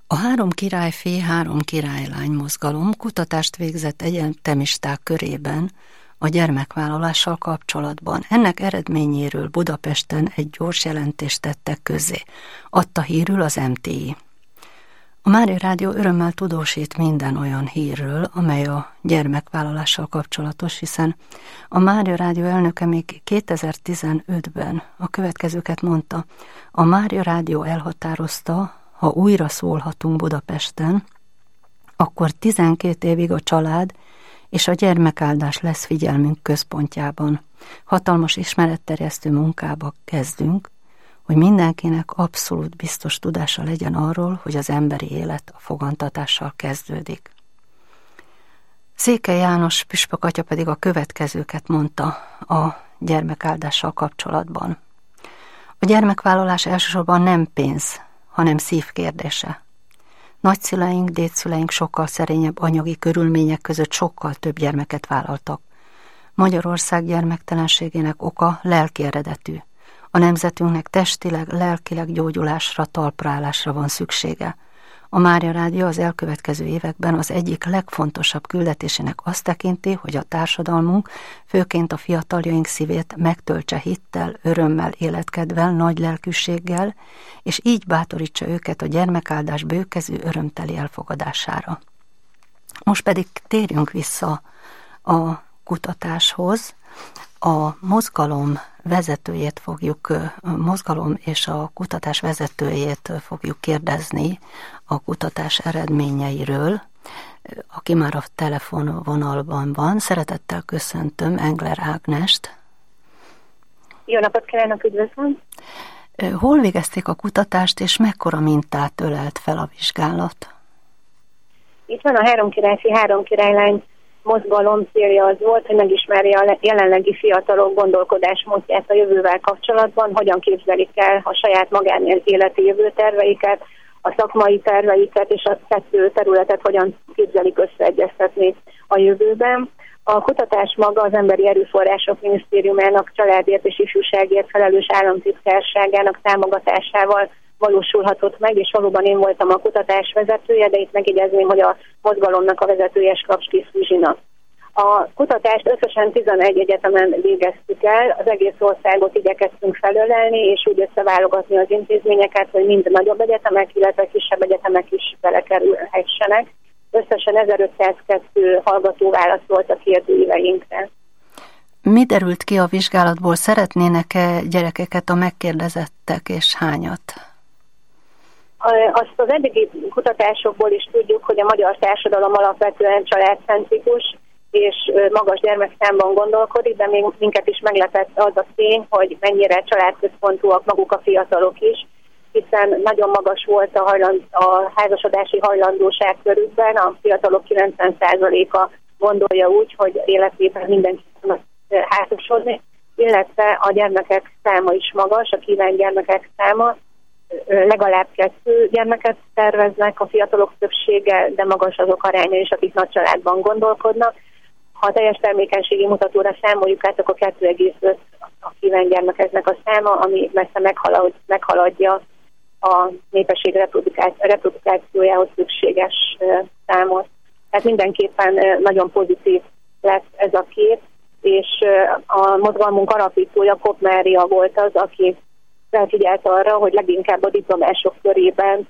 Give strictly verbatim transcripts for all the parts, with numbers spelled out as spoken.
A Három királyfi, három királylány mozgalom kutatást végzett egyetemisták körében a gyermekvállalással kapcsolatban. Ennek eredményéről Budapesten egy gyors jelentést tettek közzé. Adta hírül az em té i. A Mária Rádió örömmel tudósít minden olyan hírről, amely a gyermekvállalással kapcsolatos, hiszen a Mária Rádió elnöke még kétezer-tizenötben a következőket mondta: a Mária Rádió elhatározta, ha újra szólhatunk Budapesten, akkor tizenkét évig a család és a gyermekáldás lesz figyelmünk központjában. Hatalmas ismeretterjesztő munkába kezdünk, hogy mindenkinek abszolút biztos tudása legyen arról, hogy az emberi élet a fogantatással kezdődik. Székely János püspök atya pedig a következőket mondta a gyermekáldással kapcsolatban. A gyermekvállalás elsősorban nem pénz, hanem szív kérdése. Nagyszüleink, dédszüleink sokkal szerényebb anyagi körülmények között sokkal több gyermeket vállaltak. Magyarország gyermektelenségének oka lelki eredetű. A nemzetünknek testileg, lelkileg gyógyulásra, talprálásra van szüksége. A Mária Rádió az elkövetkező években az egyik legfontosabb küldetésének azt tekinti, hogy a társadalmunk, főként a fiataljaink szívét megtöltse hittel, örömmel, életkedvel, nagy lelkűséggel, és így bátorítsa őket a gyermekáldás bőkezű, örömteli elfogadására. Most pedig térjünk vissza a kutatáshoz. A mozgalom vezetőjét fogjuk, a mozgalom és a kutatás vezetőjét fogjuk kérdezni a kutatás eredményeiről, aki már a telefonvonalban van. Szeretettel köszöntöm Engler Ágnest. Jó napot kívánok, üdvözlöm! Hol végezték a kutatást, és mekkora mintát ölelt fel a vizsgálat? Itt van a Három királyfi, három királylány mozgalom célja az volt, hogy megismerje a jelenlegi fiatalok gondolkodásmódját a jövővel kapcsolatban, hogyan képzelik el a saját magánéleti jövőterveiket, a szakmai terveiket és a kettő területet hogyan képzelik összeegyeztetni a jövőben. A kutatás maga az Emberi Erőforrások Minisztériumának családért és ifjúságért felelős államtitkárságának támogatásával valósulhatott meg, és valóban én voltam a kutatás vezetője, de itt megjegyezném, hogy a mozgalomnak a vezetője Skapski Zsuzsina. A kutatást összesen tizenegy egyetemen végeztük el, az egész országot igyekeztünk felölelni, és úgy összeválogatni az intézményeket, hogy mind nagyobb egyetemek, illetve kisebb egyetemek is belekerülhessenek. Összesen ezerötszázkettő hallgató válaszolt a kérdőíveinkre. Mi derült ki a vizsgálatból? Szeretnének-e gyerekeket a megkérdezettek, és hányat? Azt az eddigi kutatásokból is tudjuk, hogy a magyar társadalom alapvetően családcentrikus és magas gyermekszámban gondolkodik, de még minket is meglepett az a tény, hogy mennyire családközpontúak maguk a fiatalok is, hiszen nagyon magas volt a, hajland, a házasodási hajlandóság körükben, a fiatalok kilencven százaléka gondolja úgy, hogy életében mindenki tudnak házasodni, illetve a gyermekek száma is magas, a kívánt gyermekek száma. Legalább kettő gyermeket terveznek a fiatalok többsége, de magas azok aránya is, akik nagy családban gondolkodnak. Ha a teljes termékenységi mutatóra számoljuk át, akkor kettő egész öt a kívánt gyermekeknek a száma, ami messze meghalad, meghaladja a népesség reprodukációjához szükséges számot. Tehát mindenképpen nagyon pozitív lesz ez a kép, és a mozgalmunk alapítója Kopp Mária volt az, aki felfigyelt arra, hogy leginkább a diplomások körében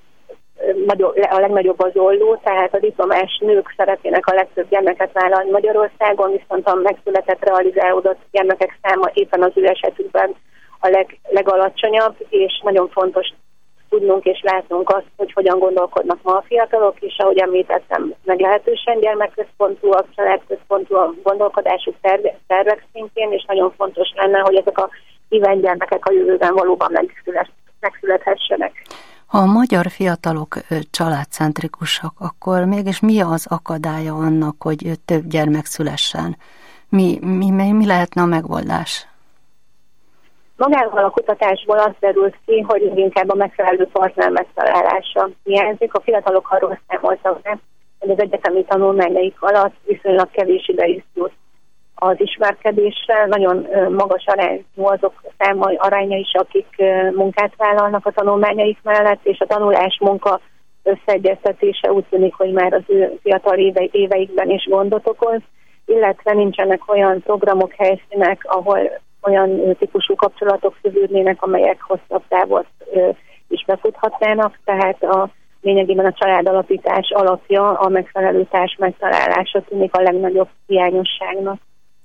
a legnagyobb az olló, tehát a diplomás nők szeretnének a legtöbb gyermeket vállalni Magyarországon, viszont a megszületett, realizálódott gyermekek száma éppen az ő esetükben a leg, legalacsonyabb, és nagyon fontos tudnunk és látnunk azt, hogy hogyan gondolkodnak ma a fiatalok, és ahogy említettem, meglehetősen gyermekközpontúak, családközpontúak gondolkodásuk tervek szintjén, és nagyon fontos lenne, hogy ezek a kívánt gyermekek a jövőben valóban megszület, megszülethessenek. Ha a magyar fiatalok családcentrikusak, akkor mégis mi az akadálya annak, hogy több gyermek szülessen? Mi, mi, mi lehetne a megoldás? Magával a kutatásból az derült ki, hogy inkább a megfelelő partner megtalálása hiányzik. A fiatalok arról számoltak be, hogy az egyetemi tanulmányaik alatt viszonylag kevés idejük jut az ismerkedésre. Nagyon magas arányú azok száma aránya is, akik munkát vállalnak a tanulmányaik mellett, és a tanulás munka összeegyeztetése úgy tűnik, hogy már az ő fiatal éve, éveikben is gondot okoz, illetve nincsenek olyan programok, helyszínek, ahol olyan típusú kapcsolatok szövődnének, amelyek hosszabb távot is befuthatnának, tehát a lényegében a családalapítás alapja, a megfelelő társ megtalálása tűnik a legnagyobb hiányosságnak.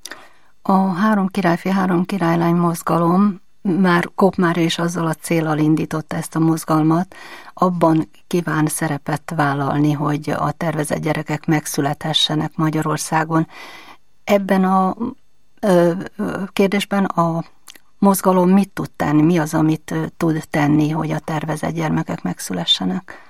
A Három királyfi, három királylány mozgalom már Koppmáry is azzal a céllal indította ezt a mozgalmat, abban kíván szerepet vállalni, hogy a tervezett gyerekek megszülethessenek Magyarországon. Ebben a ö, kérdésben a mozgalom mit tud tenni? Mi az, amit tud tenni, hogy a tervezett gyermekek megszülessenek?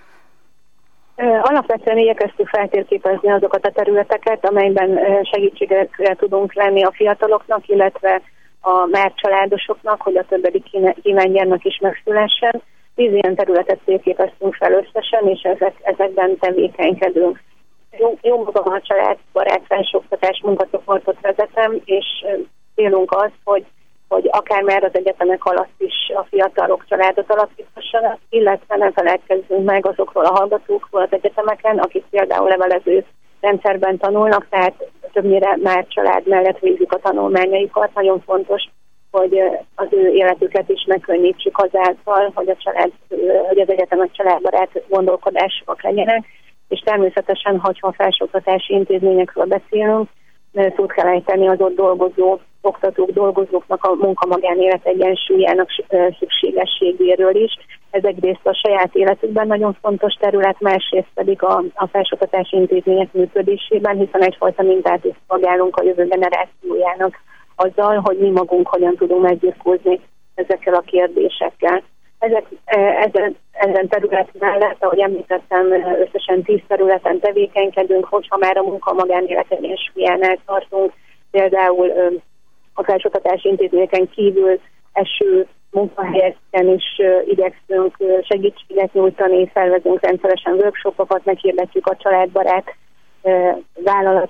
Alapvetően igyekeztünk feltérképezni azokat a területeket, amelyben segítségre tudunk lenni a fiataloknak, illetve a már családosoknak, hogy a többedik kíván gyermek is megszülessen. Tíz ilyen területet térképeztünk fel összesen, és ezek, ezekben tevékenykedünk. Jó, jó magam a családbarát felsőoktatás munkacsoportot vezetem, és célunk az, hogy hogy akár már az egyetemek alatt is a fiatalok családot alapíthassanak, illetve ne feledkezzünk meg azokról a hallgatókról az egyetemeken, akik például levelező rendszerben tanulnak, tehát többnyire már család mellett végzik a tanulmányaikat. Nagyon fontos, hogy az ő életüket is megkönnyítsük azáltal, hogy, a család, hogy az egyetemek családbarát gondolkodások legyenek, és természetesen, hogyha a felsőoktatási intézményekről beszélünk, szót kell ejteni az ott dolgozó oktatók, dolgozóknak a munka-magánélet egyensúlyának szükségességéről is. Ez egyrészt a saját életükben nagyon fontos terület, másrészt pedig a, a felsőoktatási intézmények működésében, hiszen egyfajta mintát is szolgálunk a jövő generációjának azzal, hogy mi magunk hogyan tudunk megbirkózni ezekkel a kérdésekkel. Ezek, ezen, ezen terület mellett, ahogy említettem, összesen tíz területen tevékenykedünk, hogyha már a munka-magánélet egyensúlyánál tartunk, például a felsőoktatási intézményeken kívül eső munkahelyeken is igyekszünk segítséget nyújtani, szervezünk rendszeresen workshopokat, meghirdetjük a családbarát vállalat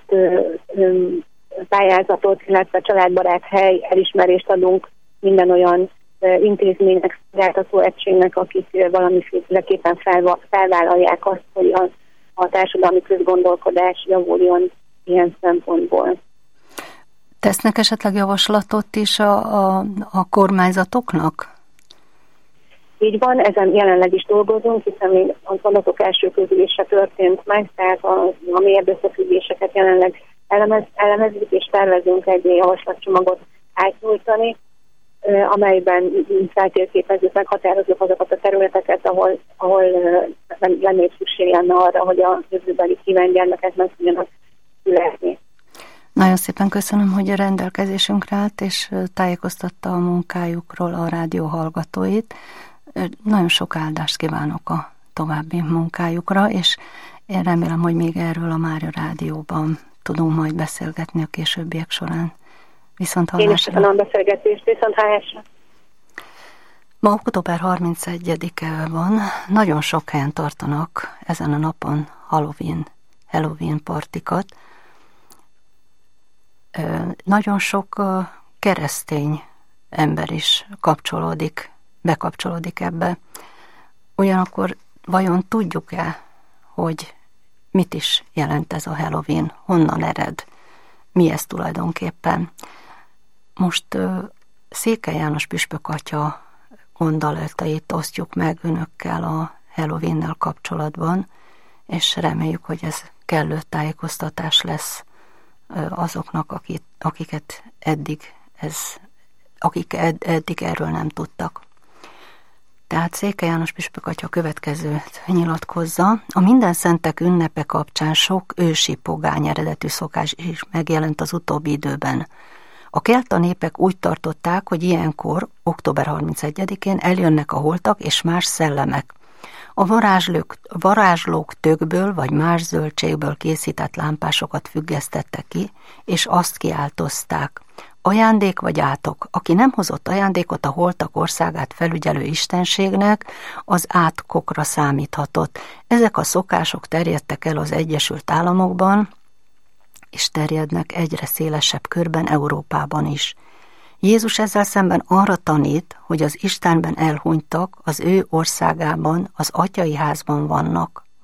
pályázatot, illetve családbarát hely elismerést adunk minden olyan intézménynek, szolgáltató egységnek, akik valamiféleképpen felvállalják azt, hogy a, a társadalmi közgondolkodás javuljon ilyen szempontból. Tesznek esetleg javaslatot is a, a, a kormányzatoknak? Így van, ezen jelenleg is dolgozunk, hiszen még az adatok első közülése történt meg, tehát a, a mélyebb összefüggéseket jelenleg elemez, elemezzük, és tervezünk egy javaslatcsomagot átnyújtani, amelyben feltérképezzük, meghatározzuk azokat a területeket, ahol, ahol lenne szükség lenne arra, hogy a jövőbeli kíván gyermeket meg tudjanak születni. Nagyon szépen köszönöm, hogy a rendelkezésünkre állt, és tájékoztatta a munkájukról a rádió hallgatóit. Nagyon sok áldást kívánok a további munkájukra, és én remélem, hogy még erről a Mária Rádióban tudunk majd beszélgetni a későbbiek során. Viszont hallásra. Én is köszönöm a beszélgetést, viszont hallásra. Ma október harmincegyedike van, nagyon sok helyen tartanak ezen a napon Halloween, Halloween partikat. Nagyon sok keresztény ember is kapcsolódik, bekapcsolódik ebbe. Ugyanakkor vajon tudjuk-e, hogy mit is jelent ez a Halloween, honnan ered, mi ez tulajdonképpen? Most Székely János püspök atya gondolatait osztjuk meg önökkel a Halloweennel kapcsolatban, és reméljük, hogy ez kellő tájékoztatás lesz azoknak, akik, akiket eddig ez, akik ed, eddig erről nem tudtak. Tehát Székely János püspök atya következőt nyilatkozza. A Mindenszentek ünnepe kapcsán sok ősi pogány eredetű szokás is megjelent az utóbbi időben. A kelta népek úgy tartották, hogy ilyenkor, október harmincegyedikén eljönnek a holtak és más szellemek. A varázslók, varázslók tökből vagy más zöldségből készített lámpásokat függesztettek ki, és azt kiáltozták. Ajándék vagy átok, aki nem hozott ajándékot a holtak országát felügyelő istenségnek, az átkokra számíthatott. Ezek a szokások terjedtek el az Egyesült Államokban, és terjednek egyre szélesebb körben Európában is. Jézus ezzel szemben arra tanít, hogy az Istenben elhunytak az ő országában, az atyai házban vannak,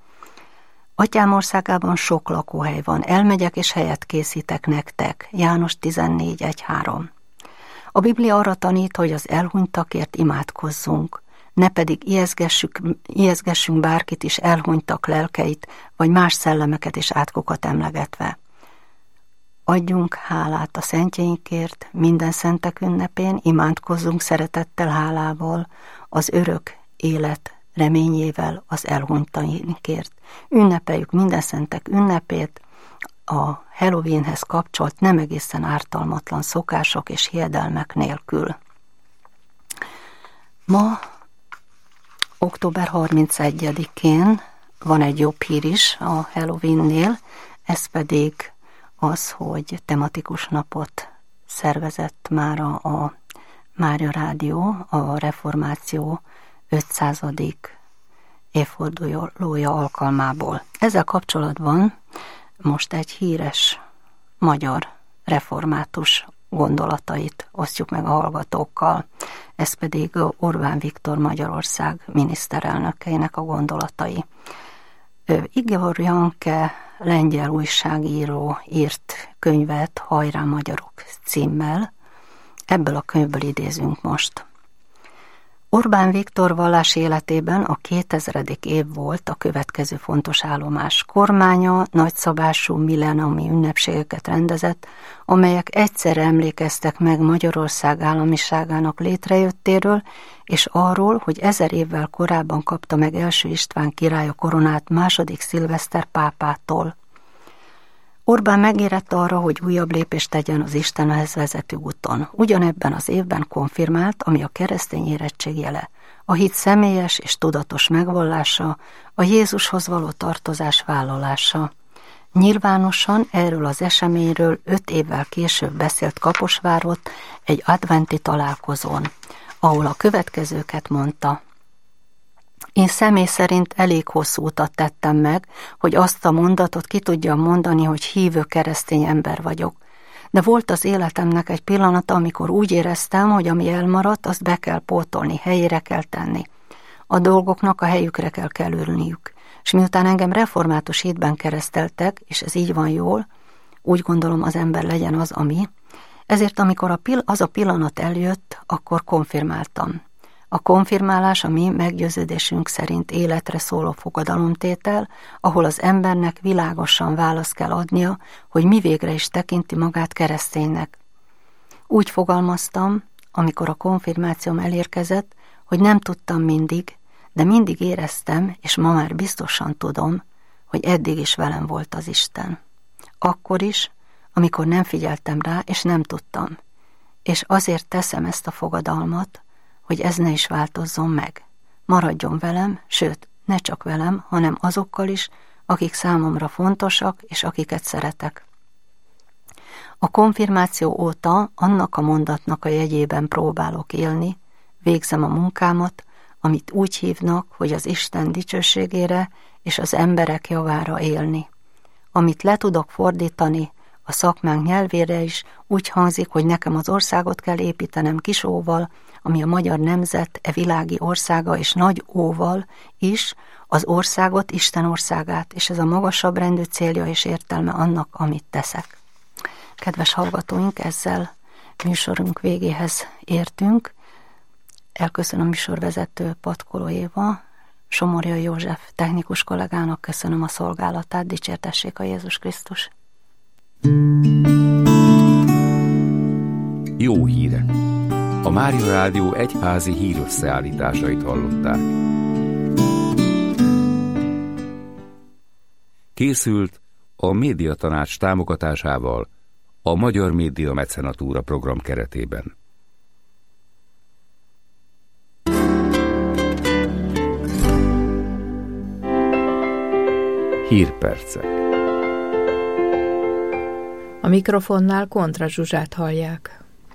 Atyám országában sok lakóhely van, elmegyek és helyet készítek nektek. János tizennégy egy három. A Biblia arra tanít, hogy az elhunytakért imádkozzunk, ne pedig ijeszgessük, ijeszgessünk bárkit is elhunytak lelkeit, vagy más szellemeket és átkokat emlegetve. Adjunk hálát a szentjeinkért, minden szentek ünnepén, imádkozzunk szeretettel, hálával, az örök élet reményével az elhunytainkért. Ünnepeljük minden szentek ünnepét, a Halloweenhez kapcsolt nem egészen ártalmatlan szokások és hiedelmek nélkül. Ma, október harmincegyedikén van egy jobb hír is a Halloweennél, ez pedig az, hogy tematikus napot szervezett már a, a Mária Rádió, a reformáció ötszázadik évfordulója alkalmából. Ezzel kapcsolatban most egy híres magyar református gondolatait osztjuk meg a hallgatókkal. Ez pedig Orbán Viktor Magyarország miniszterelnökeinek a gondolatai. Igor Janke lengyel újságíró írt könyvet Hajrá magyarok címmel. Ebből a könyvből idézünk most. Orbán Viktor vallási életében a kétezredik év volt a következő fontos állomás. Kormánya nagyszabású millenniumi ünnepségeket rendezett, amelyek egyszerre emlékeztek meg Magyarország államiságának létrejöttéről, és arról, hogy ezer évvel korábban kapta meg első István király a koronát második Szilveszter pápától. Orbán megérett arra, hogy újabb lépést tegyen az Istenhez vezető úton. Ugyanebben az évben konfirmált, ami a keresztény érettség jele, a hit személyes és tudatos megvallása, a Jézushoz való tartozás vállalása. Nyilvánosan erről az eseményről öt évvel később beszélt Kaposvárott egy adventi találkozón, ahol a következőket mondta. Én személy szerint elég hosszú utat tettem meg, hogy azt a mondatot ki tudjam mondani, hogy hívő keresztény ember vagyok. De volt az életemnek egy pillanata, amikor úgy éreztem, hogy ami elmaradt, azt be kell pótolni, helyére kell tenni. A dolgoknak a helyükre kell kerülniük. És miután engem református hitben kereszteltek, és ez így van jól, úgy gondolom az ember legyen az, ami, ezért amikor a pill- az a pillanat eljött, akkor konfirmáltam. A konfirmálás a mi meggyőződésünk szerint életre szóló fogadalomtétel, ahol az embernek világosan választ kell adnia, hogy mi végre is tekinti magát kereszténynek. Úgy fogalmaztam, amikor a konfirmációm elérkezett, hogy nem tudtam mindig, de mindig éreztem, és ma már biztosan tudom, hogy eddig is velem volt az Isten. Akkor is, amikor nem figyeltem rá, és nem tudtam. És azért teszem ezt a fogadalmat, hogy ez ne is változzon meg. Maradjon velem, sőt, ne csak velem, hanem azokkal is, akik számomra fontosak, és akiket szeretek. A konfirmáció óta annak a mondatnak a jegyében próbálok élni, végzem a munkámat, amit úgy hívnak, hogy az Isten dicsőségére és az emberek javára élni. Amit le tudok fordítani a szakmánk nyelvére is, úgy hangzik, hogy nekem az országot kell építenem kis óval, ami a magyar nemzet, e világi országa, és nagy óval is az országot, Isten országát, és ez a magasabb rendű célja és értelme annak, amit teszek. Kedves hallgatóink, ezzel műsorunk végéhez értünk. Elköszönöm a műsorvezető Patkoló Éva, Somorjai József technikus kollégának köszönöm a szolgálatát, dicsértessék a Jézus Krisztus. Jó hírek! A Mária Rádió egyházi hírösszeállításait hallották. Készült a Médiatanács támogatásával a Magyar Média Mecenatúra program keretében. Hírpercek. A mikrofonnál Kontra Zsuzsát hallják.